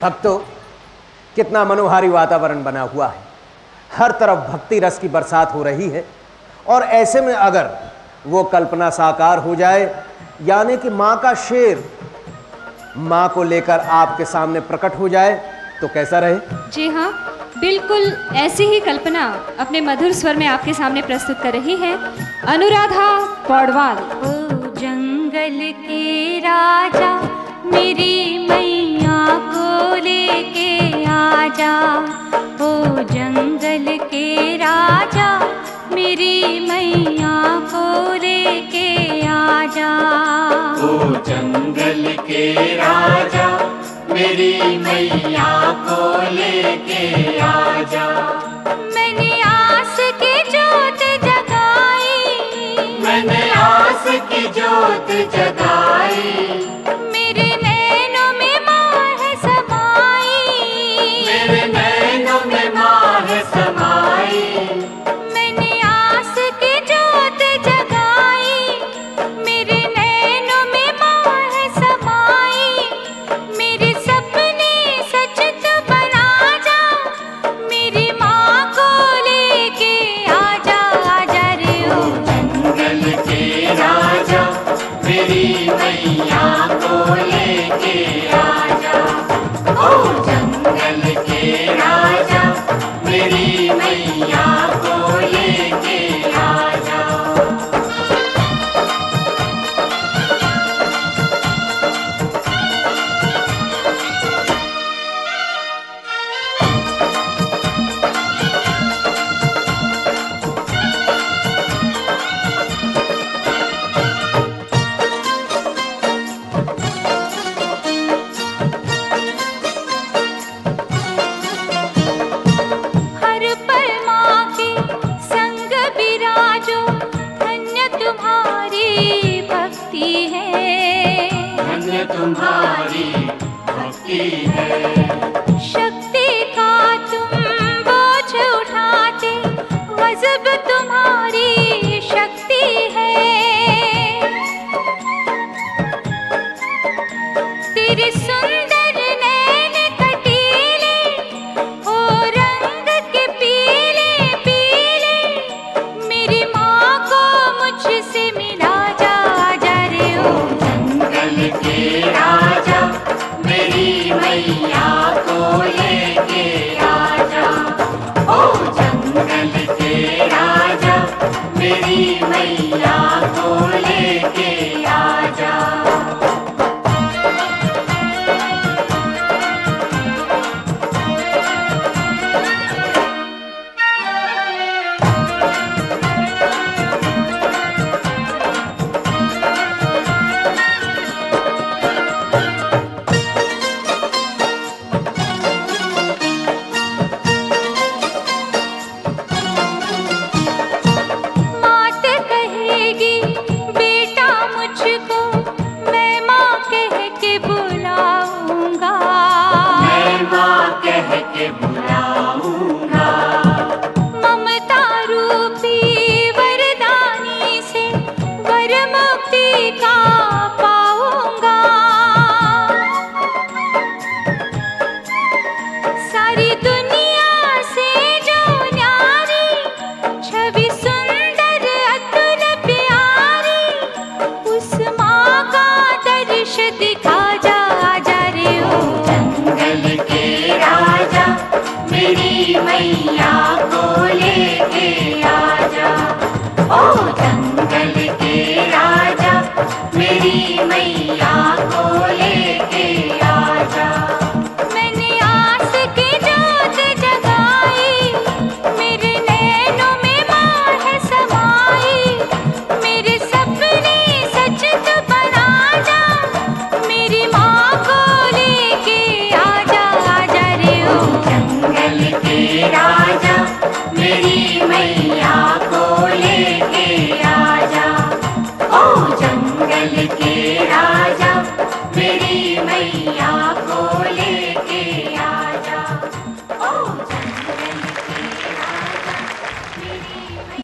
भक्तों, कितना मनोहारी वातावरण बना हुआ है। हर तरफ भक्ति रस की बरसात हो रही है और ऐसे में अगर वो कल्पना साकार हो जाए, यानी कि मां का शेर मां को लेकर आपके सामने प्रकट हो जाए, तो कैसा रहे? जी हाँ, बिल्कुल ऐसी ही कल्पना अपने मधुर स्वर में आपके सामने प्रस्तुत कर रही है अनुराधा पौडवाल। ओ जंगल के राजा मेरी मैया को लेके आजा, ओ जंगल के राजा मेरी मैया को लेके आजा, ओ जंगल के राजा मेरी मैया को लेके आजा। मैंने आस की जोत जगाई, मैंने आस की जोत जगाई, मेरे नैनों में माँ है समाई, मेरे नैनों में माँ है समाई। मैंने आस की जोत जगाई, मेरे नैनों में माँ है समाई, मेरे सपने सच तो बना जा, मेरी माँ को लेके आजा, आजा रे ओ जंगल के राजा मेरी मैया को लेके आजा, ओ जंगल के राजा मेरी मैया को लेके आजा। हर पल माँ के संग विराजो, धन्य तुम्हारी भक्ति है, धन्य तुम्हारी भक्ति है, शक्ति का तुम बोझ उठाते, गजब तुम्हारी शक्ति है, तेरे सुंदर नैन कटीले, ओ रंग के पीले पीले, मेरी माँ को मुझसे मिला जा, जा रे ओ जंगल के राजा मेरी मैया को लेके आजा, ओ जंगल के राजा मेरी मैया को लेके आजा। मात कहेगी बेटा मुझको, मैं माँ कह के बुलाऊंगा, मैं माँ कह के बुलाऊंगा, ममता रूपी वरदानी से वर मुक्ति का पाऊंगा, सारी दुनिया से जो न्यारी छवि सुंदर अतुल प्यारी, उस माँ का दर्श दिखा जा, जा रे ओ जंगल के राजा मेरी मैया को लेके आजा, ओ जंगल के राजा मेरी मैया